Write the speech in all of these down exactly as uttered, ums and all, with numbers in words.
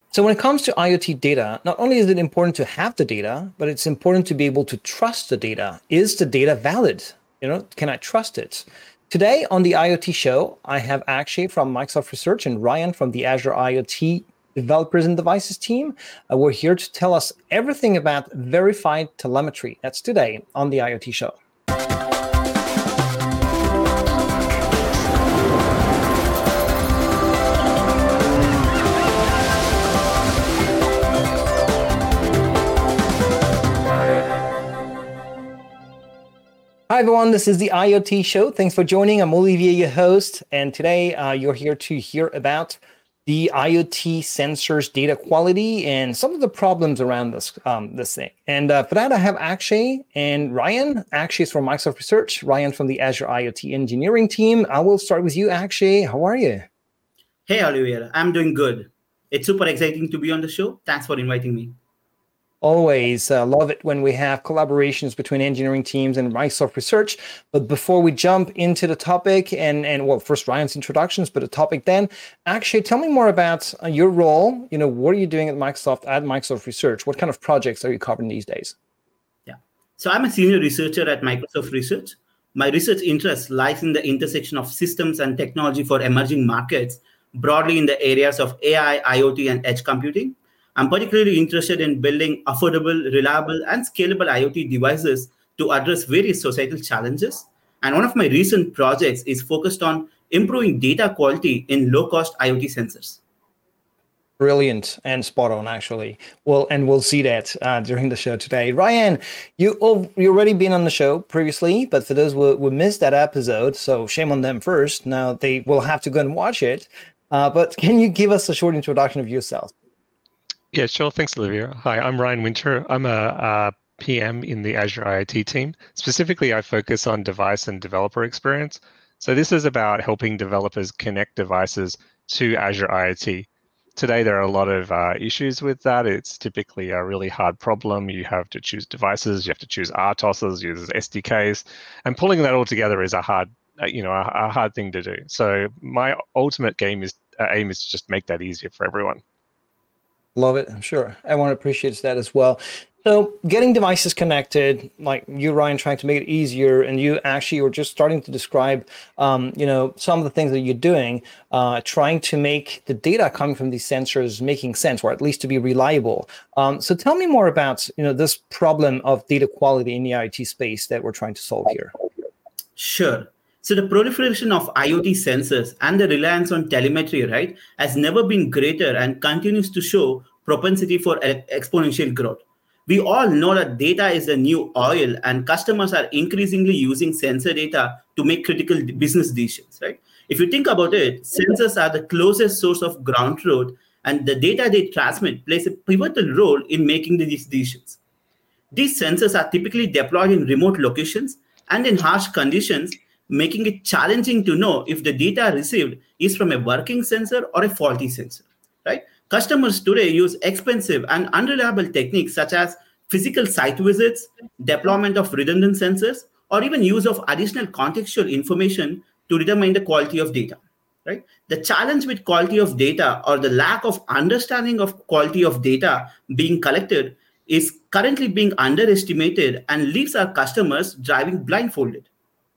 So when it comes to IoT data, not only is it important to have the data, but it's important to be able to trust the data. Is the data valid? You know, can I trust it? Today on the IoT show, I have Akshay from Microsoft Research and Ryan from the Azure IoT Developers and Devices team. Uh, we're here to tell us everything about verified telemetry. That's today on the IoT show. Hi, everyone. This is the IoT show. Thanks for joining. I'm Olivier, your host. And today uh, you're here to hear about the IoT sensors data quality and some of the problems around this um, this thing. And uh, for that, I have Akshay and Ryan. Akshay is from Microsoft Research, Ryan from the Azure IoT engineering team. I will start with you, Akshay. How are you? Hey, Olivier. I'm doing good. It's super exciting to be on the show. Thanks for inviting me. Always uh, love it when we have collaborations between engineering teams and Microsoft Research. But before we jump into the topic and, and well, first Ryan's introductions, but the topic then, actually tell me more about uh, your role. You know, what are you doing at Microsoft, at Microsoft Research? What kind of projects are you covering these days? Yeah. So I'm a senior researcher at Microsoft Research. My research interest lies in the intersection of systems and technology for emerging markets, broadly in the areas of A I, IoT, and edge computing. I'm particularly interested in building affordable, reliable, and scalable IoT devices to address various societal challenges. And one of my recent projects is focused on improving data quality in low-cost IoT sensors. Brilliant and spot on, actually. Well, and we'll see that uh, during the show today. Ryan, you oh, you already been on the show previously, but for those who, who missed that episode, so shame on them first. Now they will have to go and watch it. Uh, but can you give us a short introduction of yourself? Yeah, sure. Thanks, Olivia. Hi, I'm Ryan Winter. I'm a, a P M in the Azure IoT team. Specifically, I focus on device and developer experience. So this is about helping developers connect devices to Azure IoT. Today, there are a lot of uh, issues with that. It's typically a really hard problem. You have to choose devices, you have to choose R T O Ss, use S D Ks, and pulling that all together is a hard, you know, a, a hard thing to do. So my ultimate game is uh, aim is to just make that easier for everyone. Love it. I'm sure everyone appreciates that as well. So getting devices connected, like you, Ryan, trying to make it easier, and you actually were just starting to describe, um, you know, some of the things that you're doing, uh, trying to make the data coming from these sensors making sense, or at least to be reliable. Um, so tell me more about, you know, this problem of data quality in the IoT space that we're trying to solve here. Sure. So the proliferation of IoT sensors and the reliance on telemetry, right, has never been greater and continues to show propensity for exponential growth. We all know that data is the new oil, and customers are increasingly using sensor data to make critical business decisions, right? If you think about it, sensors are the closest source of ground truth, and the data they transmit plays a pivotal role in making these decisions. These sensors are typically deployed in remote locations and in harsh conditions, making it challenging to know if the data received is from a working sensor or a faulty sensor, right? Customers today use expensive and unreliable techniques such as physical site visits, deployment of redundant sensors, or even use of additional contextual information to determine the quality of data, right? The challenge with quality of data, or the lack of understanding of quality of data being collected, is currently being underestimated and leaves our customers driving blindfolded.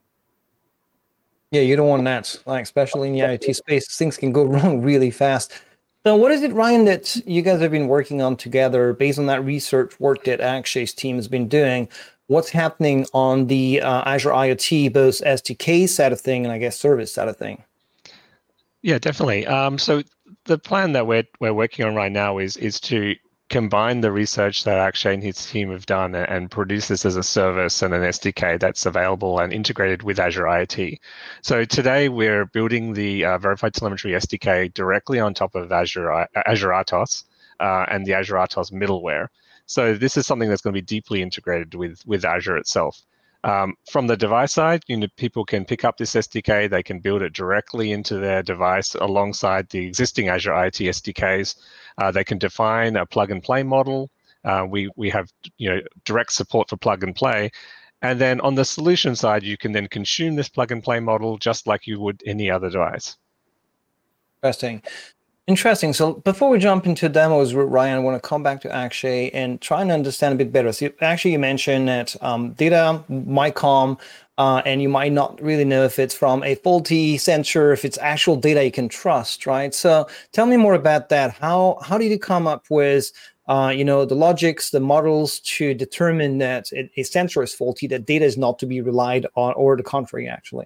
Yeah, you don't want that, like especially in the IoT space, things can go wrong really fast. So what is it, Ryan, that you guys have been working on together based on that research work that Akshay's team has been doing? What's happening on the uh, Azure IoT, both S D K side of thing and I guess service side of thing? Yeah, definitely. Um, so the plan that we're we're working on right now is is to combine the research that Akshay and his team have done and produce this as a service and an S D K that's available and integrated with Azure IoT. So today we're building the uh, Verified Telemetry S D K directly on top of Azure Azure R T O S uh, and the Azure R T O S middleware. So this is something that's going to be deeply integrated with with Azure itself. Um, from the device side, you know, people can pick up this S D K, they can build it directly into their device alongside the existing Azure IoT S D Ks. Uh, they can define a plug and play model. Uh, we we have you know direct support for plug and play, and then on the solution side, you can then consume this plug and play model just like you would any other device. Interesting. Interesting. So before we jump into demos with Ryan, I want to come back to Akshay and try and understand a bit better. So actually, you mentioned that um, data might come, uh, and you might not really know if it's from a faulty sensor, if it's actual data you can trust, right? So tell me more about that. How how did you come up with uh, you know the logics, the models to determine that a, a sensor is faulty, that data is not to be relied on, or the contrary, actually?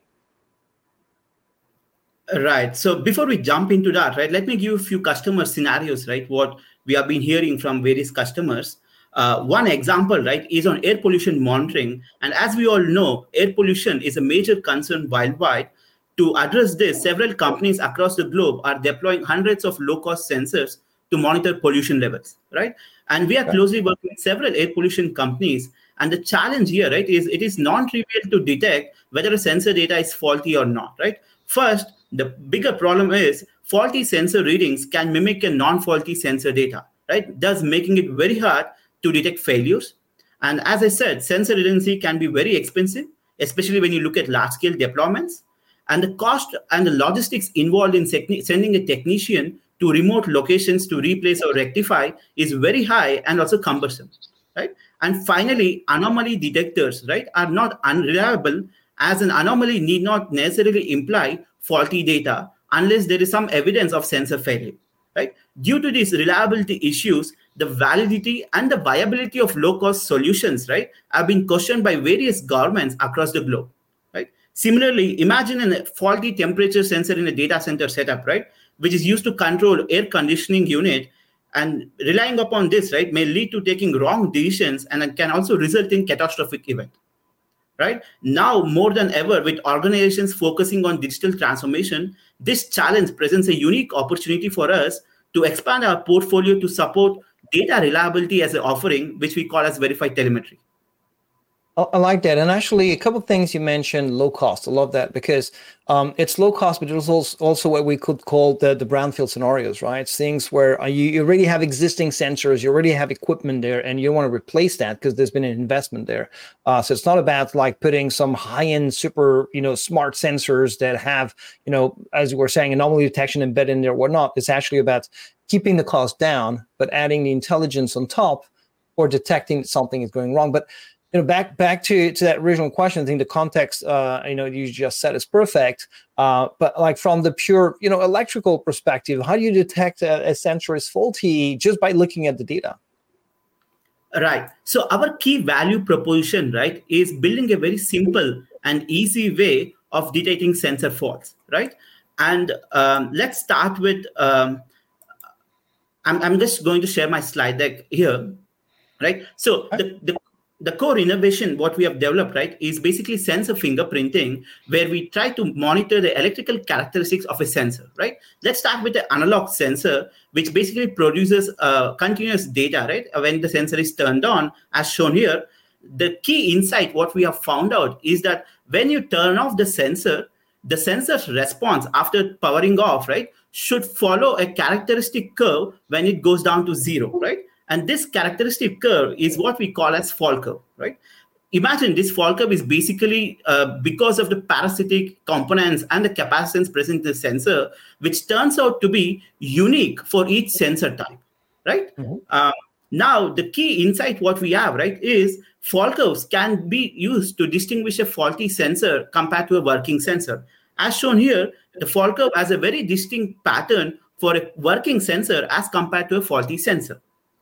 Right. So before we jump into that, right, let me give you a few customer scenarios, right, what we have been hearing from various customers. Uh, one example, right, is on air pollution monitoring. And as we all know, air pollution is a major concern worldwide. To address this, several companies across the globe are deploying hundreds of low-cost sensors to monitor pollution levels, right? And we are closely working with several air pollution companies. And the challenge here, right, is it is non-trivial to detect whether a sensor data is faulty or not, right? First, the bigger problem is faulty sensor readings can mimic a non-faulty sensor data, right? Thus making it very hard to detect failures. And as I said, sensor redundancy can be very expensive, especially when you look at large-scale deployments. And the cost and the logistics involved in sending a technician to remote locations to replace or rectify is very high and also cumbersome, right? And finally, anomaly detectors, right, are not unreliable, as an anomaly need not necessarily imply faulty data unless there is some evidence of sensor failure, right? Due to these reliability issues, the validity and the viability of low-cost solutions, right, have been questioned by various governments across the globe, right? Similarly, imagine a faulty temperature sensor in a data center setup, right, which is used to control air conditioning unit, and relying upon this, right, may lead to taking wrong decisions and can also result in catastrophic event. Right now, more than ever, with organizations focusing on digital transformation, this challenge presents a unique opportunity for us to expand our portfolio to support data reliability as an offering, which we call as verified telemetry. I like that. And actually, a couple of things you mentioned, low cost. I love that because um, it's low cost, but it's also, also what we could call the, the brownfield scenarios, right? It's things where uh, you, you already have existing sensors, you already have equipment there, and you don't want to replace that because there's been an investment there. Uh, so it's not about like putting some high-end, super, you know, smart sensors that have, you know, as we were saying, anomaly detection embedded in there or whatnot. It's actually about keeping the cost down, but adding the intelligence on top or detecting something is going wrong. But you know, back back to, to that original question, I think the context, uh, you know, you just said is perfect. Uh, but like from the pure, you know, electrical perspective, how do you detect a, a sensor is faulty just by looking at the data? Right. So our key value proposition, right, is building a very simple and easy way of detecting sensor faults, right? And um, let's start with, um, I'm, I'm just going to share my slide deck here, right? So the, the The core innovation, what we have developed, right, is basically sensor fingerprinting, where we try to monitor the electrical characteristics of a sensor, right? Let's start with the analog sensor, which basically produces uh, continuous data, right? When the sensor is turned on, as shown here, the key insight, what we have found out is that when you turn off the sensor, the sensor's response after powering off, right, should follow a characteristic curve when it goes down to zero, right? And this characteristic curve is what we call as fault curve, right? Imagine this fault curve is basically uh, because of the parasitic components and the capacitance present in the sensor, which turns out to be unique for each sensor type, right? Mm-hmm. Uh, now, the key insight what we have, right, is fault curves can be used to distinguish a faulty sensor compared to a working sensor. As shown here, the fault curve has a very distinct pattern for a working sensor as compared to a faulty sensor.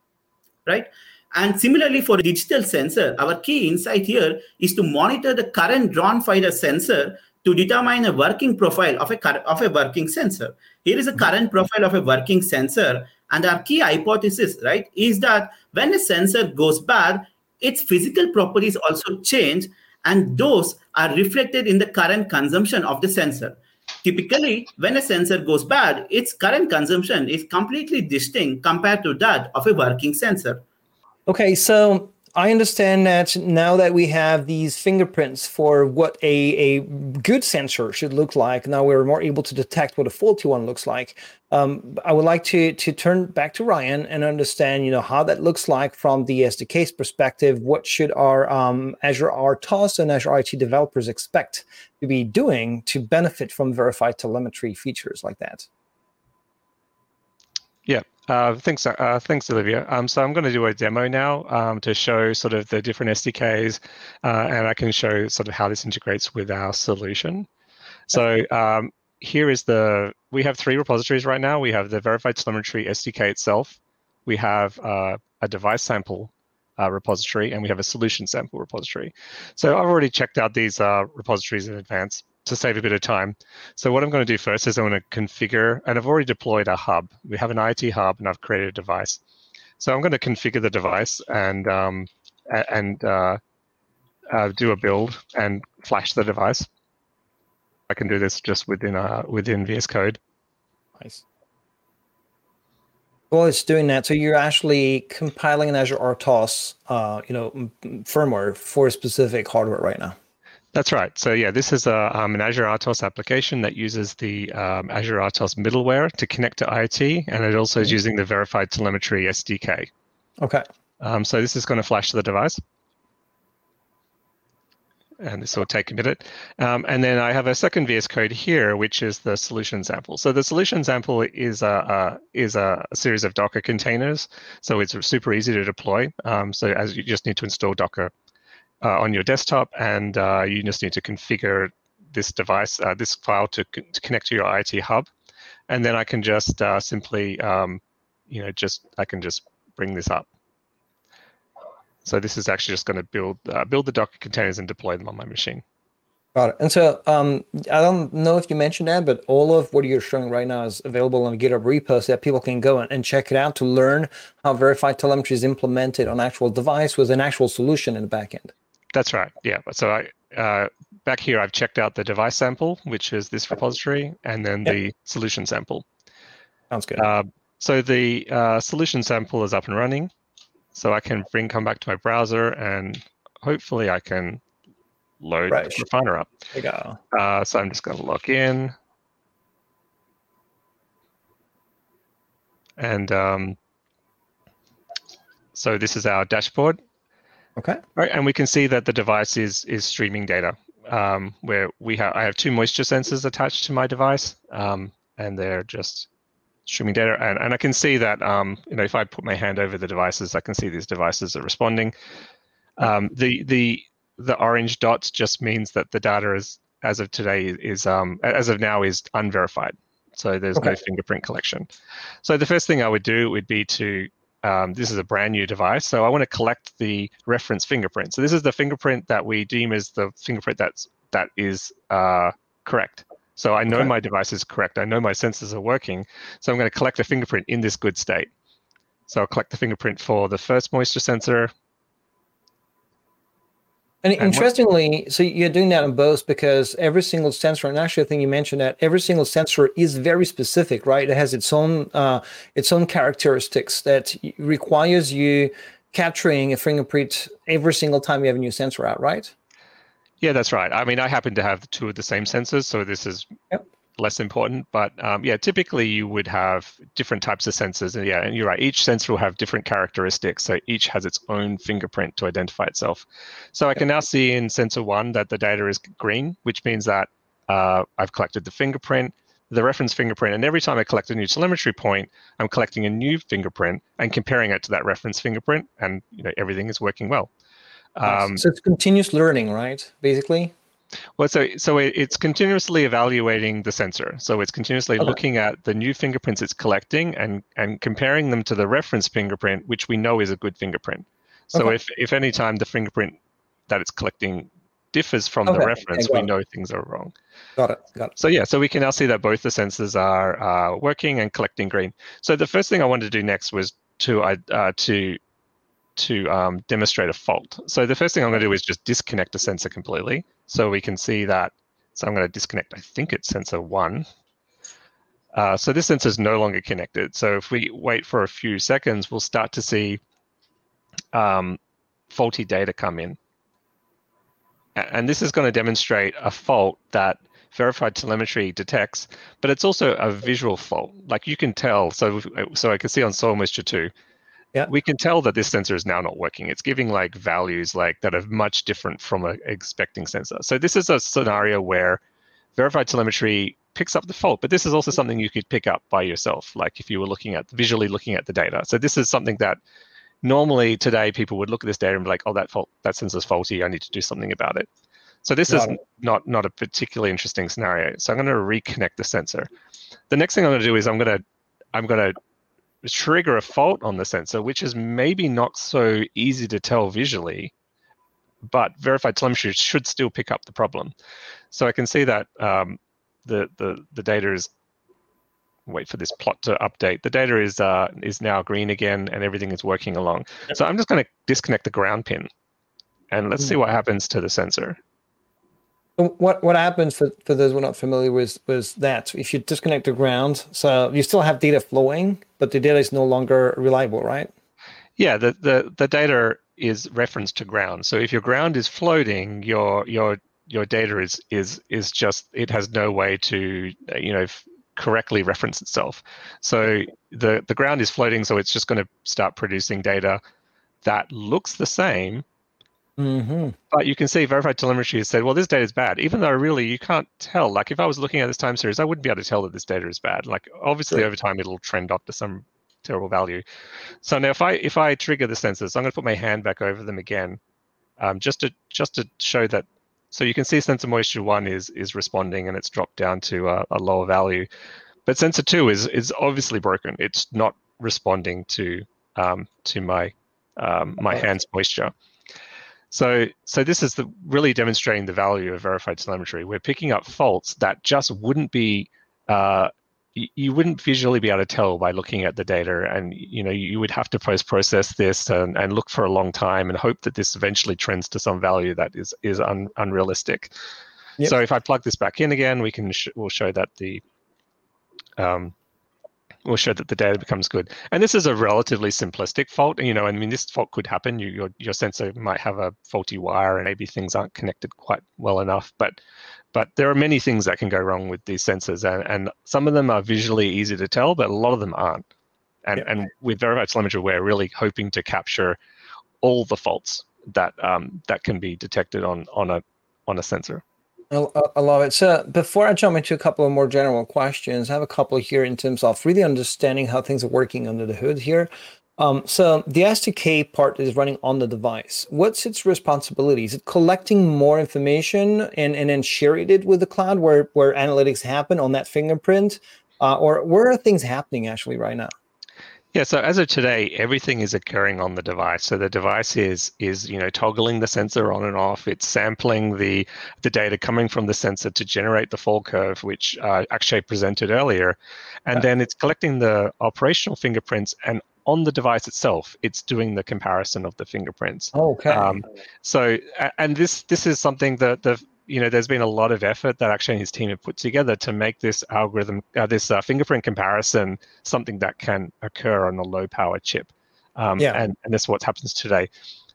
Right? And similarly for a digital sensor, our key insight here is to monitor the current drawn finder sensor to determine a working profile of a, of a working sensor. Here is a current profile of a working sensor. And our key hypothesis, right, is that when a sensor goes bad, its physical properties also change, and those are reflected in the current consumption of the sensor. Typically, when a sensor goes bad, its current consumption is completely distinct compared to that of a working sensor. Okay, so I understand that now that we have these fingerprints for what a, a good sensor should look like, now we're more able to detect what a faulty one looks like. Um, I would like to to turn back to Ryan and understand, you know, how that looks like from the S D K's perspective. What should our um, Azure R T O S and Azure I T developers expect to be doing to benefit from verified telemetry features like that? Yeah, uh, thanks, uh, thanks, Olivia. Um, so I'm going to do a demo now um, to show sort of the different S D Ks, uh, and I can show sort of how this integrates with our solution. So um, here is the, we have three repositories right now. We have the verified telemetry S D K itself. We have uh, a device sample uh, repository, and we have a solution sample repository. So I've already checked out these uh, repositories in advance to save a bit of time. So what I'm going to do first is I'm going to configure, and I've already deployed a hub. We have an I O T hub, and I've created a device. So I'm going to configure the device and um, and uh, uh, do a build and flash the device. I can do this just within uh, within V S Code. Nice. Well, it's doing that. So you're actually compiling an Azure R T O S, uh, you know, firmware for a specific hardware right now. That's right. So yeah, this is a, um, an Azure R T O S application that uses the um, Azure R T O S middleware to connect to I O T, and it also is using the verified telemetry S D K. Okay. Um, so this is going to flash the device. And this will take a minute. Um, and then I have a second V S Code here, which is the solution sample. So the solution sample is a, a is a series of Docker containers. So it's super easy to deploy. Um, so as you just need to install Docker uh, on your desktop, and uh, you just need to configure this device, uh, this file to, to connect to your I O T hub. And then I can just uh, simply, um, you know, just I can just bring this up. So this is actually just going to build uh, build the Docker containers and deploy them on my machine. Got it. And so um, I don't know if you mentioned that, but all of what you're showing right now is available on GitHub repos that people can go and check it out to learn how verified telemetry is implemented on actual device with an actual solution in the backend. That's right. Yeah. So I uh, back here, I've checked out the device sample, which is this repository, and then yep. the solution sample. Sounds good. Uh, so the uh, solution sample is up and running. So I can bring come back to my browser, and hopefully I can load right. Grafana up. There you go. Uh, so I'm just going to log in. And um, so this is our dashboard. Okay. Right, and we can see that the device is is streaming data. Um, where we have I have two moisture sensors attached to my device, um, and they're just streaming data, and, and I can see that um, you know, if I put my hand over the devices, I can see these devices are responding. Um, the the the orange dots just means that the data is, as of today, is um, as of now is unverified. So there's okay. no fingerprint collection. So the first thing I would do would be to um, this is a brand new device, so I want to collect the reference fingerprint. So this is the fingerprint that we deem as the fingerprint that's that is uh, correct. So I know okay. my device is correct. I know my sensors are working. So I'm going to collect the fingerprint in this good state. So I'll collect the fingerprint for the first moisture sensor. And, and interestingly, so you're doing that on both because every single sensor, and actually I think you mentioned that every single sensor is very specific, right? It has its own uh, its own characteristics that requires you capturing a fingerprint every single time you have a new sensor out, right? Yeah, that's right. I mean, I happen to have two of the same sensors, so this is yep. less important. But um, yeah, typically you would have different types of sensors. And yeah, and you're right, each sensor will have different characteristics. So each has its own fingerprint to identify itself. So I yep. can now see in sensor one that the data is green, which means that uh, I've collected the fingerprint, the reference fingerprint. And every time I collect a new telemetry point, I'm collecting a new fingerprint and comparing it to that reference fingerprint. And you know, everything is working well. Um, so it's continuous learning, right? Basically. Well, so so it, it's continuously evaluating the sensor. So it's continuously okay. looking at the new fingerprints it's collecting and and comparing them to the reference fingerprint, which we know is a good fingerprint. So okay. if if any time the fingerprint that it's collecting differs from okay. the reference, we know things are wrong. Got it. Got it. So yeah, so we can now see that both the sensors are uh, working and collecting green. So the first thing I wanted to do next was to uh, to to um, demonstrate a fault. So the first thing I'm going to do is just disconnect the sensor completely so we can see that. So I'm going to disconnect, I think it's sensor one. Uh, so this sensor is no longer connected. So if we wait for a few seconds, we'll start to see um, faulty data come in. And this is going to demonstrate a fault that verified telemetry detects, but it's also a visual fault. Like you can tell, so so I can see on soil moisture two, yeah. we can tell that this sensor is now not working. It's giving like values like that are much different from an expecting sensor. So this is a scenario where verified telemetry picks up the fault. But this is also something you could pick up by yourself, like if you were looking at visually looking at the data. So this is something that normally today people would look at this data and be like, oh, that fault, that sensor's faulty. I need to do something about it. So this Got is it. not not a particularly interesting scenario. So I'm going to reconnect the sensor. The next thing I'm going to do is I'm going to I'm going to trigger a fault on the sensor, which is maybe not so easy to tell visually, but verified telemetry should still pick up the problem. So I can see that um, the the the data is. Wait for this plot to update. The data is uh, is now green again, and everything is working along. Yep. So I'm just going to disconnect the ground pin, and let's mm. see what happens to the sensor. What what happens for, for those who are not familiar with was that if you disconnect the ground, so you still have data flowing, but the data is no longer reliable, right? Yeah, the the, the data is referenced to ground. So if your ground is floating, your your your data is is is just it has no way to you know correctly reference itself. So the the ground is floating, so it's just going to start producing data that looks the same. Mm-hmm. But you can see verified telemetry has said, well, this data is bad, even though really you can't tell. Like if I was looking at this time series, I wouldn't be able to tell that this data is bad. Like obviously sure. over time it'll trend up to some terrible value. So now if I if I trigger the sensors, so I'm going to put my hand back over them again, um, just to just to show that. So you can see sensor moisture one is is responding and it's dropped down to a, a lower value, but sensor two is is obviously broken. It's not responding to um, to my um, my hand's moisture. So, so this is the, really demonstrating the value of verified telemetry. We're picking up faults that just wouldn't be, uh, you, you wouldn't visually be able to tell by looking at the data, and you know you would have to post-process this and, and look for a long time and hope that this eventually trends to some value that is is un, unrealistic. Yep. So if I plug this back in again, we can sh- we'll show that the um, will show that the data becomes good. And this is a relatively simplistic fault. You know, I mean, this fault could happen. You, your your sensor might have a faulty wire, and maybe things aren't connected quite well enough. But but there are many things that can go wrong with these sensors, and, and some of them are visually easy to tell, but a lot of them aren't. And yeah. and with verified telemetry, we're really hoping to capture all the faults that um, that can be detected on on a on a sensor. I, I love it. So before I jump into a couple of more general questions, I have a couple here in terms of really understanding how things are working under the hood here. Um, so the S D K part is running on the device. What's its responsibility? Is it collecting more information and, and then sharing it with the cloud where, where analytics happen on that fingerprint? Uh, or where are things happening actually right now? Yeah, so as of today, everything is occurring on the device. So the device is is you know toggling the sensor on and off. It's sampling the the data coming from the sensor to generate the fall curve, which uh, Akshay presented earlier, and then it's collecting the operational fingerprints, and on the device itself, it's doing the comparison of the fingerprints. Okay. Um, so and this this is something that the you know, there's been a lot of effort that Akshay and his team have put together to make this algorithm, uh, this uh, fingerprint comparison, something that can occur on a low-power chip. Um, yeah. And, and that's what happens today.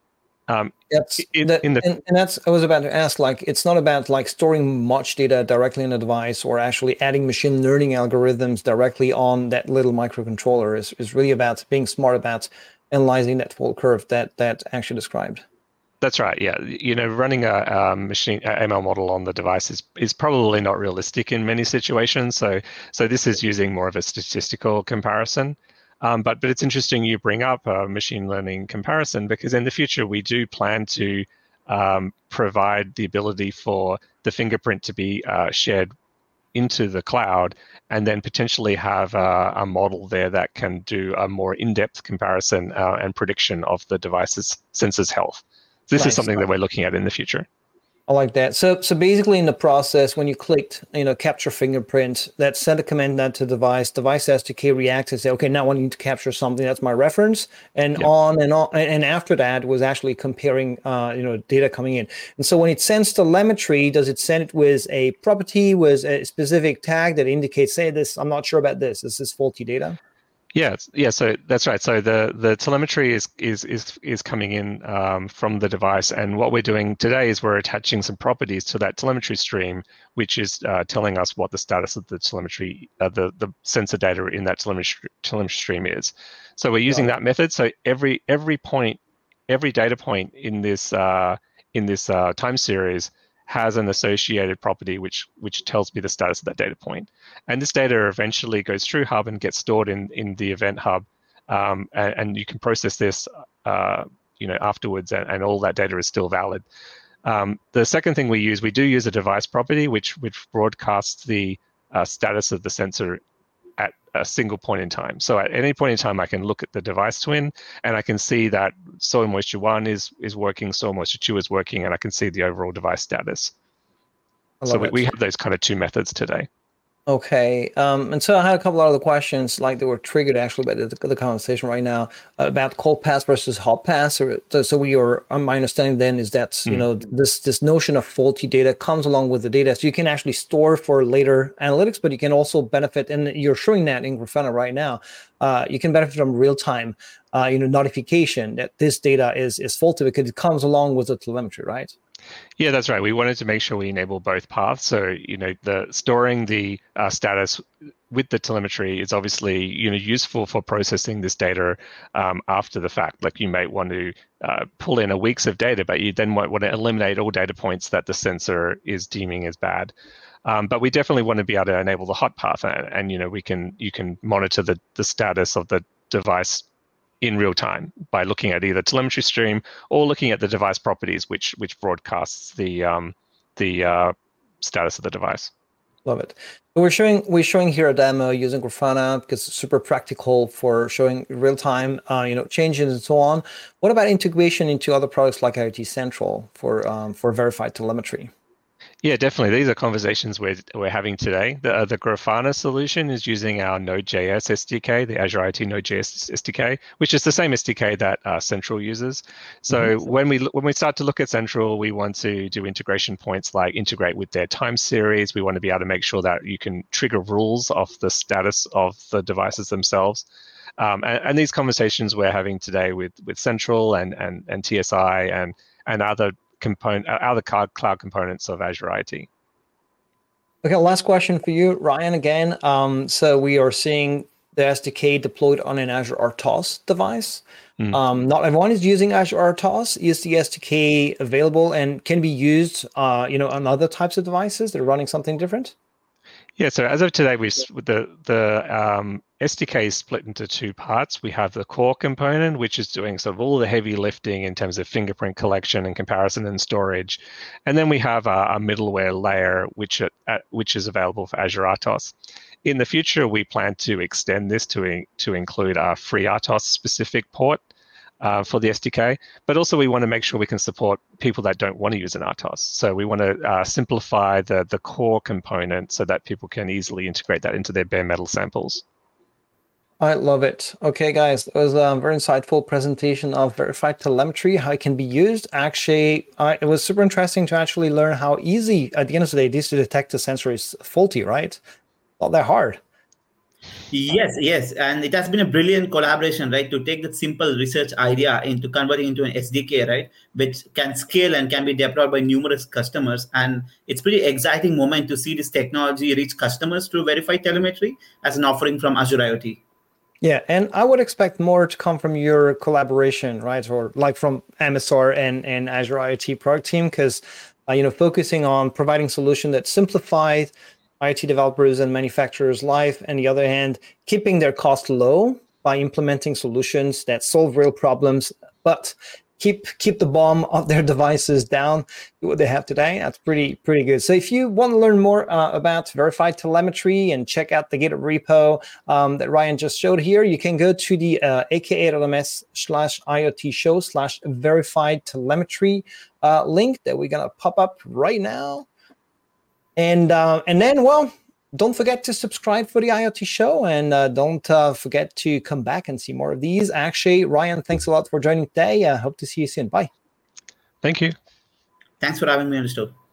Um, that's, in, that, in the, and, and that's, I was about to ask, like, it's not about like storing much data directly in the device or actually adding machine learning algorithms directly on that little microcontroller. Is is really about being smart about analyzing that full curve that that Akshay described. That's right. Yeah, you know, running a, a machine a M L model on the device is is probably not realistic in many situations. So, so this is using more of a statistical comparison. Um, but but it's interesting you bring up a machine learning comparison, because in the future we do plan to um, provide the ability for the fingerprint to be uh, shared into the cloud, and then potentially have a, a model there that can do a more in-depth comparison uh, and prediction of the device's sensor's health. This nice. is something that we're looking at in the future. I like that. So, so basically, in the process, when you clicked, you know, capture fingerprint, that sent a command out to the device. Device S D K reacts and say, okay, now I need to capture something. That's my reference, and yep. on and on. And after that, was actually comparing, uh, you know, data coming in. And so, when it sends telemetry, does it send it with a property, with a specific tag that indicates, say, this? I'm not sure about this. This is faulty data. Yeah, yeah. So that's right. So the, the telemetry is is is is coming in um, from the device, and what we're doing today is we're attaching some properties to that telemetry stream, which is uh, telling us what the status of the telemetry, uh, the the sensor data in that telemetry telemetry stream is. So we're using that method. So every every point, every data point in this uh, in this uh, time series has an associated property which which tells me the status of that data point. And this data eventually goes through Hub and gets stored in, in the Event Hub. Um, and, and you can process this uh, you know, afterwards, and, and all that data is still valid. Um, the second thing we use, we do use a device property which, which broadcasts the uh, status of the sensor at a single point in time. So at any point in time, I can look at the device twin and I can see that soil moisture one is, is working, soil moisture two is working, and I can see the overall device status. So we, we have those kind of two methods today. Okay, um, and so I had a couple of other questions, like they were triggered actually by the, the conversation right now uh, about cold pass versus hot pass. Or, so we are, my understanding then is that mm. you know this this notion of faulty data comes along with the data, so you can actually store for later analytics, but you can also benefit, and you're showing that in Grafana right now. Uh, you can benefit from real time, uh, you know, notification that this data is is faulty because it comes along with the telemetry, right? Yeah, that's right. We wanted to make sure we enable both paths. So, you know, the storing the uh, status with the telemetry is obviously, you know, useful for processing this data um, after the fact. Like you might want to uh, pull in a weeks of data, but you then might want to eliminate all data points that the sensor is deeming as bad. Um, but we definitely want to be able to enable the hot path, and, and you know, we can you can monitor the the status of the device in real time by looking at either telemetry stream or looking at the device properties, which which broadcasts the um, the uh, status of the device. Love it. We're showing we're showing here a demo using Grafana because it's super practical for showing real time, uh, you know, changes and so on. What about integration into other products like IoT Central for um, for verified telemetry? Yeah, definitely. These are conversations we're, we're having today. The, uh, the Grafana solution is using our Node.js S D K, the Azure IoT Node.js S D K, which is the same S D K that uh, Central uses. So mm-hmm. when we when we start to look at Central, we want to do integration points like integrate with their time series. We want to be able to make sure that you can trigger rules of the status of the devices themselves. Um, and, and these conversations we're having today with with Central and and, and T S I and and other component, other cloud cloud components of Azure IoT. Okay, last question for you, Ryan. Again, um, so we are seeing the S D K deployed on an Azure R T O S device. Mm. Um, not everyone is using Azure R T O S. Is the S D K available and can be used, uh, you know, on other types of devices that are running something different? Yeah. So as of today, we the the um, S D K is split into two parts. We have the core component, which is doing sort of all the heavy lifting in terms of fingerprint collection and comparison and storage, and then we have a, a middleware layer, which uh, which is available for Azure R T O S. In the future, we plan to extend this to to include a free R T O S specific port uh, for the S D K, but also we want to make sure we can support people that don't want to use an R T O S. So we want to uh, simplify the the core component so that people can easily integrate that into their bare metal samples. I love it. Okay, guys, it was a very insightful presentation of verified telemetry, how it can be used. Actually, uh, it was super interesting to actually learn how easy, at the end of the day, it is to detect the sensor is faulty, right? Not that hard. Yes, yes. And it has been a brilliant collaboration, right? To take that simple research idea into converting into an S D K, right? Which can scale and can be deployed by numerous customers. And it's pretty exciting moment to see this technology reach customers through verified telemetry as an offering from Azure IoT. Yeah, and I would expect more to come from your collaboration, right? Or like from M S R and, and Azure IoT product team, because, uh, you know, focusing on providing solution that simplifies IoT developers and manufacturers' life, and the other hand, keeping their cost low by implementing solutions that solve real problems, but keep keep the BOM of their devices down to what they have today. That's pretty pretty good. So if you want to learn more uh, about verified telemetry and check out the GitHub repo um, that Ryan just showed here, you can go to the uh, aka.ms slash IoT show slash verified telemetry uh, link that we're gonna pop up right now. And uh, and then, well, don't forget to subscribe for the IoT show, and uh, don't uh, forget to come back and see more of these. Actually, Ryan, thanks a lot for joining today. I uh, hope to see you soon. Bye. Thank you. Thanks for having me on the show.